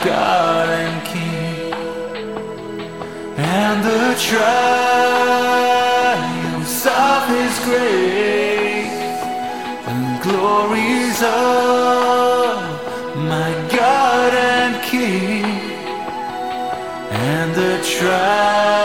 God and King, and the triumphs of His grace, the glories of my God and King, and the triumphs